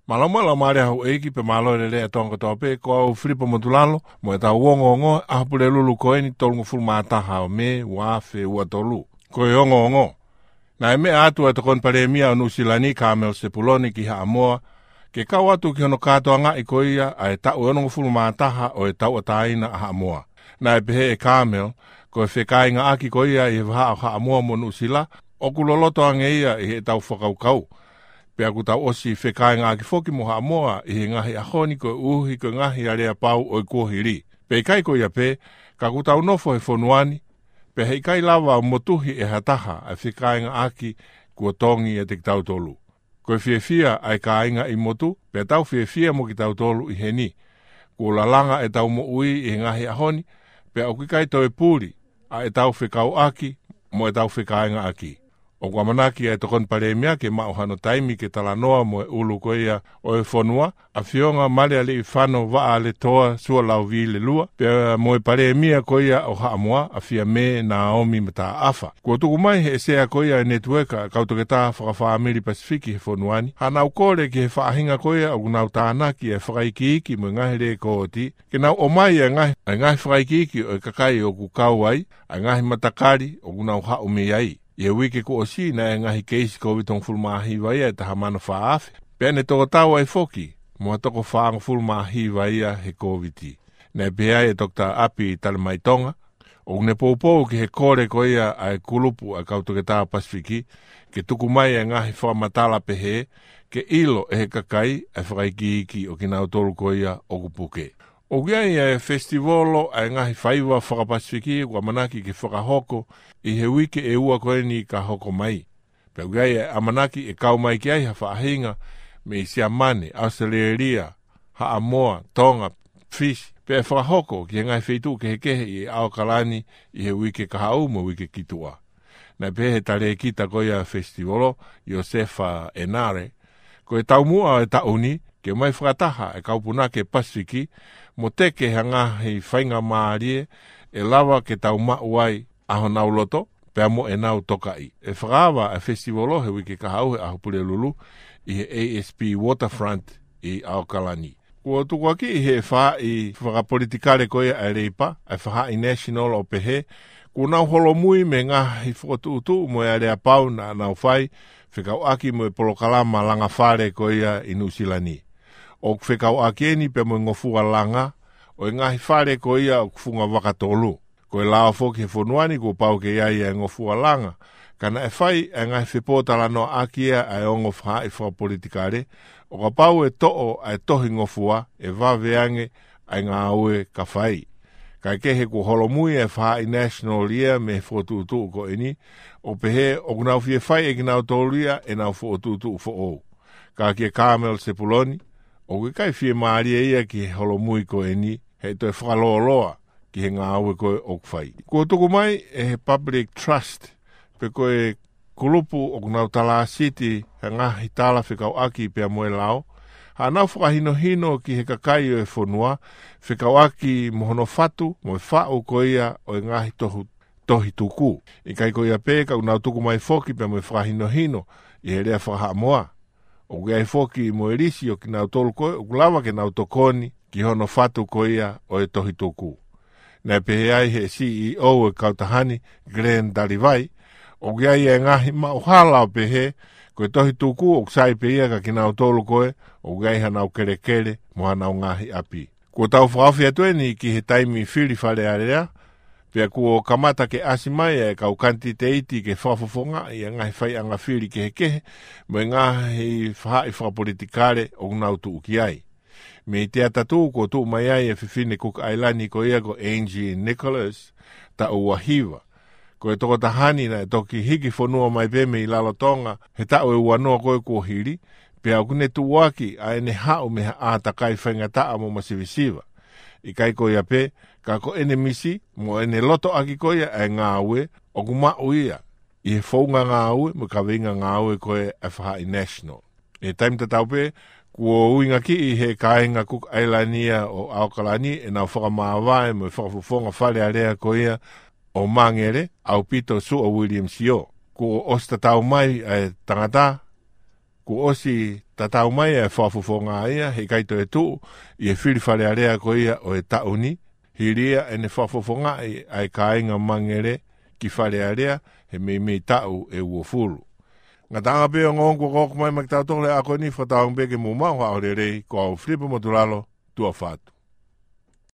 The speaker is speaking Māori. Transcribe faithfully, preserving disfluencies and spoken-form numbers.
Malama la mare hau eiki pe malo le le atonga tope ko au Filipo Motulalo mo e tau wongo ongo a hapule lulu koeni tolungu fulmataha o me wafe ua tolu. Ko e ongo ongo. Na e me atu e tokon paremia o Nusilani Kamel Sepuloni ki Haamoa ke kau atu ki hono katoa nga i koia a e tau onongo fulmataha o e tau ataina a Haamoa. Na e pehe e Kamel ko e whekai nga aki koia i waha o Haamoa mo Nusila o kuloloto angeia i he tau whakaukau. Pea ku tau osi whekai ngā ki whoki mo Haamoa i he ngahi ahoni ko uhi ko ngahi a rea pau o i kuahiri. Pe kai ko ia pe, ka ku tau nofo he whonuani, pe hei kai lava motuhi e hataha a whekai ngā aki kua tongi e te tau tolu. Ko e whiawhia ai ka inga i motu, pe tau whiawhia mo ki tau tolu i he ni. Kua lalanga e tau mo ui i he ngahi ahoni, pe au ki kai to e pūri a e tau whekau aki mo e tau whekai ngā aki. O kua manaki e tokon paremia ke mauhano taimi ke talanoa mo e ulu koia o e whonua, a whionga male ale i whano waa le toa sua lau vi le lua, pe mo e paremia koia o Haamoa a whia me Naomi mata afa. Kua tuku mai he sea koia e networka kautoketa whakawhaamiri Pasifiki he whonuani, hanau kore ki he whaahinga koia o gunau tānaki e whakaikiiki mo ngahi re kooti, ke nau o mai e ngahi, e ngahi whakaikiiki o e kakai o kukau ai, e ngahi matakari o gunau haumi ai. Ia wiki ko osi na e ngahi keisi ko vitong fulmahiwa ia e taha mana whaafe. Pea ne toko tawa e foki, mua toko whaanga fulmahiwa ia he koviti. Ne pea e Dokta Api Talemaitonga, o ne poupou ki he kore ko ia a e kulupu a kautoke tawa Pasifiki, ke tuku mai e ngahi whamatala pehe, ke ilo e he kakai e whakaiki o ki nau tolu ko ia o kupuke. O kia e festivalo a ngahi whaiwa whakapasifiki kua manaki ki whakahoko i he wike e ua koeni ka hoko mai. Pea kia e amanaki e kau mai ki ai ha whaahinga me i Siamane, Australia, Haamoa, Tonga, Fish. Pea whakahoko ki he ngai wheitu ke he kehe i Aokalani i he wike ka hau mo wike kitua. Na pe he tare kita koia festivalo Josefa Enare. Ko e taumua e tauni ke mai whakataha e kaupuna ke Pasifiki mo teke hangahi whainga maarie e lava ke tau mauai aho nau loto, pea mo e nau tokai. E whakawa e festivalo he wiki kahau he ahupule lulu i he A S P Waterfront i Aokalani. Kua tuku aki i he wha i whakapolitikare koia e reipa, e wha i national o pehe, kua nau holomui me ngahi whakatuutu mo e rea pau na nau whai, whekau aki mo e polokalama langa whare koia i Nusilani. O whekau akieni pe mo ngofua langa, o e ngahi whare ko ia o kufunga wakatolu. Ko e lao foki he whonuani ko pau ke iai e ngofua langa, kana e whai e ngahi whipotala no akia e ongo wha i whakapolitikare, o ka pau e to'o e tohi ngofua e waweange e ngā aue ka whai. Ka kehe ko holomui e wha i national ia me whotuutu ko eni, o pehe o gunau fie whai e ginau tōlia e nau whotuutu fo o. Ka kia Kamel Sepuloni, o ke kai fie maaria ia ki he holomui ko eni, he toi whakaloloa ki he ngā aue koe o kwhai. Ko tuku mai e he public trust, pe koe kulupu o kunau Tala City, he ngahi tala whikau aki pia moe lao, ha nau whakahino hino ki he kakai o e whonua, whikau aki mohono fatu, mo e whau koia o e ngahi tohu, tohi tuku. I kai koia pe, ka unau tuku mai foki pia moe whakahino hino, i he rea whakaha moa. O kia e foki mo e risi o ki nau tolu koe, o kulawa ke nau tokoni, ki hono fatu koia o e tohi tuku. Nā pehe ai he C E O e kautahani, Glenn Darivai, o kia i e ngahi mauhala o pehe, ko e tohi tuku o ksai peia ka ki nau tolu koe, o kia i hanau kere kere, mo hanau ngahi api. Ko tau whakawhi atueni ki he taimi whiri whare area, pia ko kamata ke asimai e kau kanti te iti ke whafofonga i a ngahi whai anga whiri ke he kehe, mo e ngahi whahai whakapolitikare o nau tu uki ai. Me te atatu ko tu mai ai e whiwhine Cook Island ko ia ko Angie Nicholas ta uahiwa. Ko e toko tahani na e toki hiki whanua mai peme i lalotonga he tau e uanoa koe ko hiri, pe au kune tu waki a ene hao me a takai whainga taa mo masivisiva. I kai ko ia pe, ka ko ene misi, mo ene loto aki ko ia e ngā ue, o kuma uia. I he whaunga ngā ue, mo ka winga ngā ue ko e e whaha i national. E taim te tau pe, kua uinga ki i he kāinga Cook Islandia o Aokalani e nau whakamāwae mo i whakafufonga whare area ko ia o Mangere au pito su o William Sio. Kua osta tau mai e tangata Ku osi tatau mai e whafufonga ia, he kaito e tu, i e whiriwhare area ko ia o e tauni, hiria e ne whafufonga i ai kāinga mangere ki whare area, he mei mei tau e ua furu. Ngā tanga pēo ngongo koko mai makitau tole a koe ni whataung beke mumau hao re rei, ko au Filipo Motulalo, tua whatu.